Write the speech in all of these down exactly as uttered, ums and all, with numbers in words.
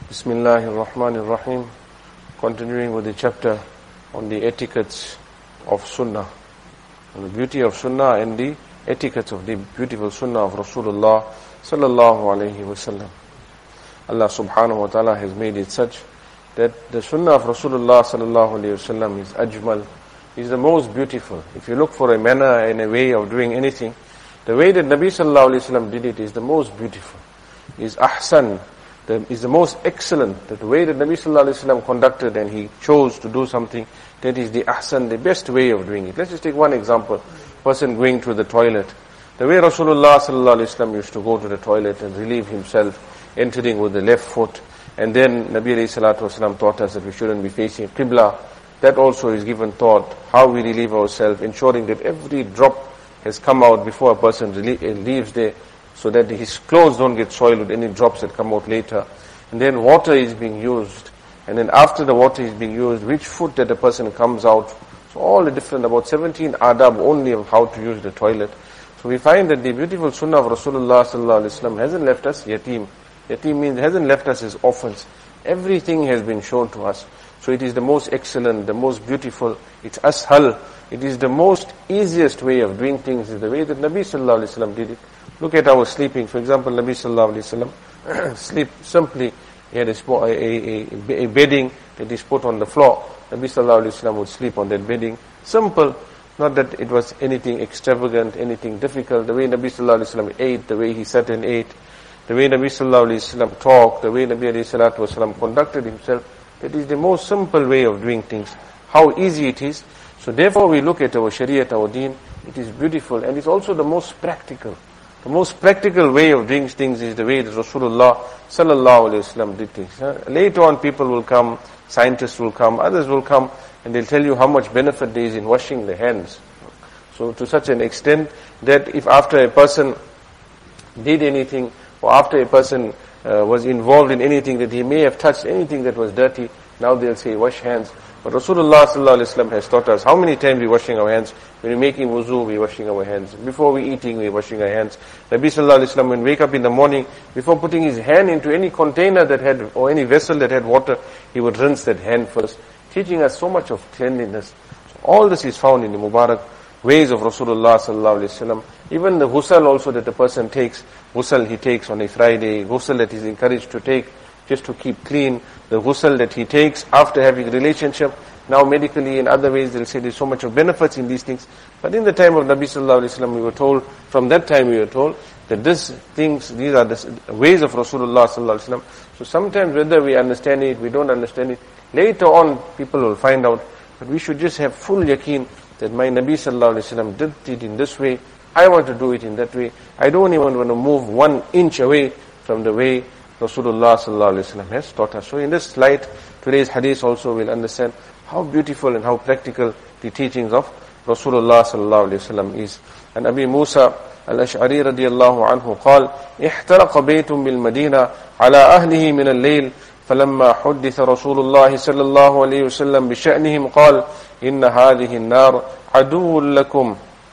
Bismillahir Rahmanir Rahim. Continuing with the chapter on the etiquettes of Sunnah, on the beauty of Sunnah and the etiquettes of the beautiful Sunnah of Rasulullah sallallahu alaihi wasallam. Allah subhanahu wa ta'ala has made it such that the Sunnah of Rasulullah sallallahu alaihi wasallam is ajmal, is the most beautiful. If you look for a manner and a way of doing anything, the way that Nabi sallallahu alaihi wasallam did it is the most beautiful, is ahsan, The, is the most excellent. That the way that Nabi Sallallahu Alaihi Wasallam conducted and he chose to do something, that is the ahsan, the best way of doing it. Let's just take one example. Person going to the toilet. The way Rasulullah Sallallahu Alaihi Wasallam used to go to the toilet and relieve himself, entering with the left foot. And then Nabi Alayhi Salatu Wasallam taught us that we shouldn't be facing Qibla. That also is given thought, how we relieve ourselves, ensuring that every drop has come out before a person leaves there, so that his clothes don't get soiled with any drops that come out later. And then water is being used. And then after the water is being used, which foot that the person comes out. So all the different, about seventeen adab only of how to use the toilet. So we find that the beautiful sunnah of Rasulullah sallallahu alaihi wasallam hasn't left us yatim. Yatim means hasn't left us as orphans. Everything has been shown to us. So it is the most excellent, the most beautiful. It's ashal. It is the most easiest way of doing things, is the way that Nabi sallallahu alaihi wasallam did it. Look at our sleeping. For example, Nabi sallallahu alaihi wasallam sleep simply. He had a, a, a, a bedding that is put on the floor. Nabi sallallahu alaihi wasallam would sleep on that bedding. Simple. Not that it was anything extravagant, anything difficult. The way Nabi sallallahu alaihi wasallam ate, the way he sat and ate, the way Nabi sallallahu alaihi wasallam talked, the way Nabi alayhi salatu wasallam conducted himself. That is the most simple way of doing things. How easy it is. So therefore we look at our Shariat, our Deen. It is beautiful and it's also the most practical. The most practical way of doing things is the way that Rasulullah sallallahu alaihi wasallam did things. Later on people will come, scientists will come, others will come, and they'll tell you how much benefit there is in washing the hands. So to such an extent that if after a person did anything, or after a person uh, was involved in anything that he may have touched anything that was dirty, now they'll say wash hands. But Rasulullah sallallahu alaihi wasallam has taught us how many times we're washing our hands. When we're making wuzu, we're washing our hands. Before we're eating, we're washing our hands. Nabi sallallahu alaihi wasallam, when we wake up in the morning, before putting his hand into any container that had, or any vessel that had water, he would rinse that hand first, teaching us so much of cleanliness. So all this is found in the Mubarak ways of Rasulullah sallallahu alaihi wasallam. Even the ghusl also that the person takes, ghusl he takes on a Friday, ghusl that he's encouraged to take, just to keep clean, the ghusl that he takes after having a relationship. Now medically in other ways they'll say there's so much of benefits in these things. But in the time of Nabi sallallahu alaihi wasallam we were told, from that time we were told, that these things, these are the ways of Rasulullah sallallahu alaihi wasallam. So sometimes whether we understand it, we don't understand it, later on people will find out. But we should just have full yaqeen that my Nabi sallallahu alaihi wasallam did it in this way, I want to do it in that way. I don't even want to move one inch away from the way Rasulullah sallallahu alaihi wasallam has taught us. So in this light, today's hadith also will understand how beautiful and how practical the teachings of Rasulullah sallallahu alaihi wasallam is. And Abi Musa al-Ash'ari radiyallahu anhu قال احترق بيت بالمدينة على أهله من الليل فلما حدث رسول الله صلى الله عليه وسلم بشأنهم قال إن هذه النار عدو لكم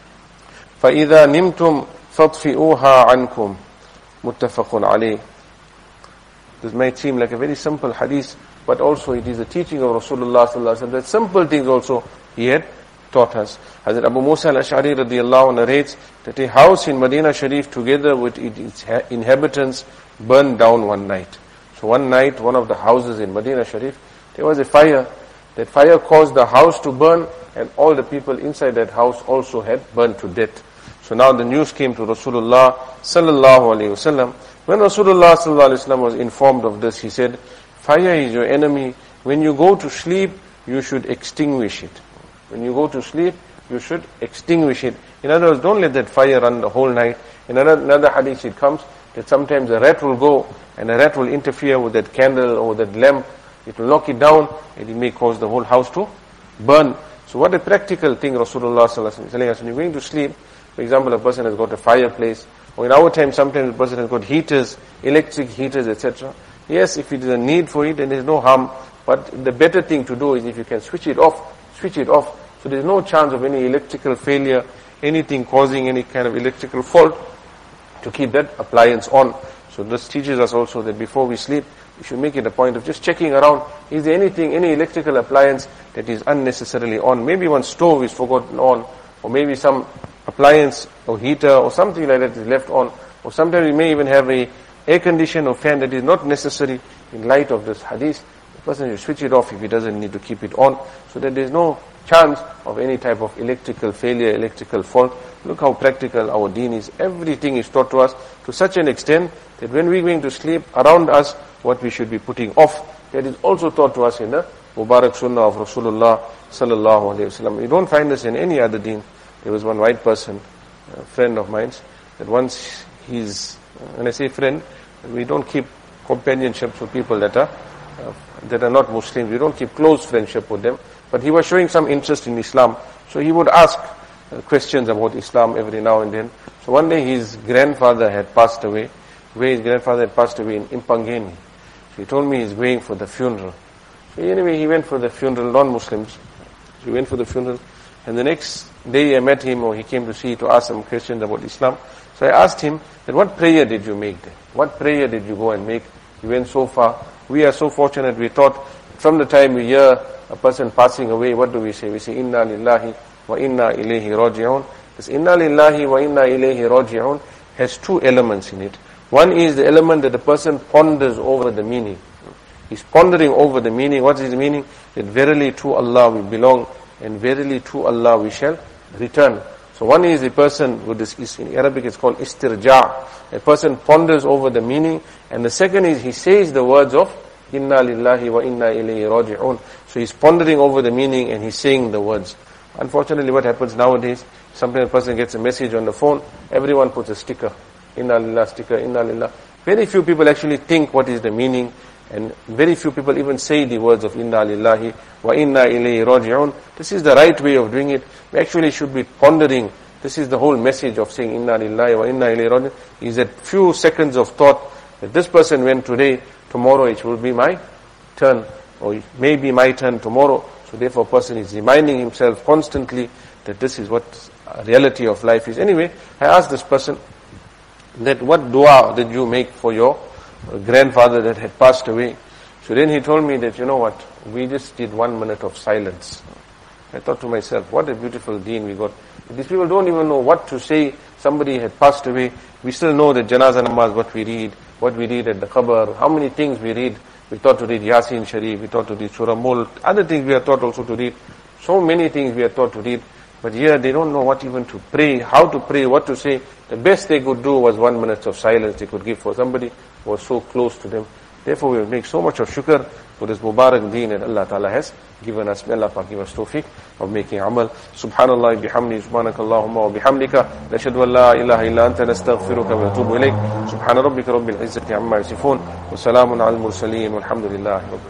فإذا نمتم فاطفئوها عنكم متفق عليه. This might seem like a very simple hadith, but also it is the teaching of Rasulullah sallallahu alaihi wasallam that simple things also he had taught us. Hazrat Abu Musa al-Ash'ari radiyallahu anhu narrates that a house in Medina Sharif together with its inhabitants burned down one night. So one night, one of the houses in Medina Sharif, there was a fire. That fire caused the house to burn, and all the people inside that house also had burned to death. So now the news came to Rasulullah sallallahu alaihi wasallam. When Rasulullah sallallahu alaihi wasallam was informed of this, he said, fire is your enemy. When you go to sleep, you should extinguish it. When you go to sleep, you should extinguish it. In other words, don't let that fire run the whole night. In another, another hadith it comes that sometimes a rat will go and a rat will interfere with that candle or that lamp. It will knock it down and it may cause the whole house to burn. So what a practical thing Rasulullah sallallahu alaihi wasallam is telling us. When you're going to sleep, for example, a person has got a fireplace, or in our time sometimes a person has got heaters, electric heaters, et cetera. Yes, if it is a need for it, then there is no harm. But the better thing to do is if you can switch it off, switch it off. So there is no chance of any electrical failure, anything causing any kind of electrical fault, to keep that appliance on. So this teaches us also that before we sleep, you should make it a point of just checking around, is there anything, any electrical appliance that is unnecessarily on? Maybe one stove is forgotten on, or maybe some appliance or heater or something like that is left on, or sometimes we may even have a air conditioner or fan that is not necessary. In light of this hadith, the person should switch it off if he doesn't need to keep it on, so that there is no chance of any type of electrical failure, electrical fault. Look how practical our deen is. Everything is taught to us to such an extent that when we're going to sleep, around us what we should be putting off, that is also taught to us in the Mubarak Sunnah of Rasulullah sallallahu alaihi wasallam. You don't find this in any other deen. There was one white person, a friend of mine, that once he's, when I say friend, we don't keep companionships with people that are uh, that are not Muslims. We don't keep close friendship with them. But he was showing some interest in Islam, so he would ask uh, questions about Islam every now and then. So one day his grandfather had passed away, where his grandfather had passed away in Impangeni. So he told me he's going for the funeral. So anyway, he went for the funeral, non-Muslims. So he went for the funeral, and the next day I met him, or he came to see to ask some questions about Islam. So I asked him that what prayer did you make there? What prayer did you go and make? He went so far. We are so fortunate, we thought from the time we hear a person passing away, what do we say? We say, Inna lillahi wa inna ilayhi raji'un. This Inna lillahi wa inna ilayhi raji'un has two elements in it. One is the element that the person ponders over the meaning. He's pondering over the meaning. What is the meaning? That verily to Allah we belong, and verily to Allah we shall return. So one is the person, with this is in Arabic it's called istirja'. A person ponders over the meaning, and the second is he says the words of Inna lillahi wa inna ilayhi raji'un. So he's pondering over the meaning and he's saying the words. Unfortunately, what happens nowadays, sometimes a person gets a message on the phone, everyone puts a sticker, Inna lillah sticker, Inna lillah. Very few people actually think what is the meaning, and very few people even say the words of Inna lillahi wa inna ilayhi raji'un. This is the right way of doing it. We actually should be pondering. This is the whole message of saying Inna lillahi wa inna ilayhi raji'un, is that few seconds of thought that this person went today, tomorrow it will be my turn, or it may be my turn tomorrow. So therefore a person is reminding himself constantly that this is what reality of life is. Anyway, I asked this person that what dua did you make for your grandfather that had passed away. So then he told me that, you know what, we just did one minute of silence. I thought to myself, what a beautiful deen we got. These people don't even know what to say. Somebody had passed away. We still know that Janazah Namaz, what we read, what we read at the Qabr, how many things we read. We thought to read Yasin Sharif, we thought to read Surah Mulk, other things we are taught also to read. So many things we are taught to read. But here they don't know what even to pray, how to pray, what to say. The best they could do was one minute of silence they could give for somebody who was so close to them. Therefore we will make so much of shukr for this Mubarak deen that Allah Ta'ala has given us. May Allah Ta'ala give us tawfiq of making amal. Subhanallah bihamdi, subhanakallahumma wa bihamdika, nashhadu an la ilaha illa anta nastaghfiruka wa natubu ilayk. Subhana rabbika rabbil izzati amma yasifun, wa salamun al mursaleen, walhamdulillahi rabbil